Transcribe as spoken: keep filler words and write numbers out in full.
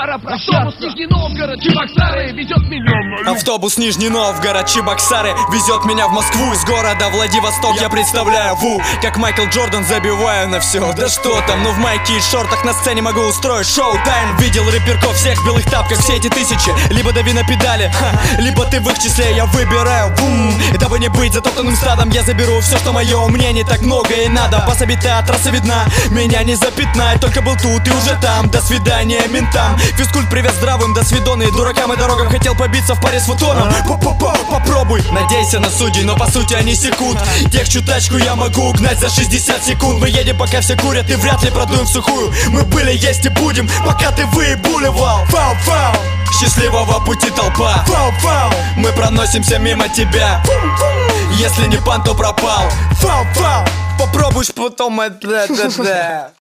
пора прощаться. Автобус Нижний Новгород, Чебоксары везет миллион. Автобус Нижний Новгород, Чебоксары везет меня в Москву. Из города Владивосток я представляю Ву, как Майкл Джордан забиваю на все. Да что там, ну в майке и шортах на сцене могу устроить шоу-тайм. Видел рэперков всех в белых тапках, все эти тысячи. Либо дави на педали, ха, либо ты в их числе, я выбираю бум. И дабы не быть затоптанным стадом, я заберу все, что мое, мне не так много и надо. Пособита, трасса видна, меня не запятнает. Только был тут и уже там, до свидания ментам. Физкульт привет здравым, до свидоны дуракам и дорогам. Хотел побиться в паре с футоном, попробуй. Надейся на судей, но по сути они секут. Тех чутачку я могу угнать за шестьдесят секунд. Мы едем, пока все курят, и вряд ли продуем в сухую. Мы были, есть и будем, пока ты выебуливал. Фау-фау, счастливого пути толпа. Фау-фау, мы проносимся мимо тебя. Если не пан, то пропал. Фау-фау, попробуешь потом это.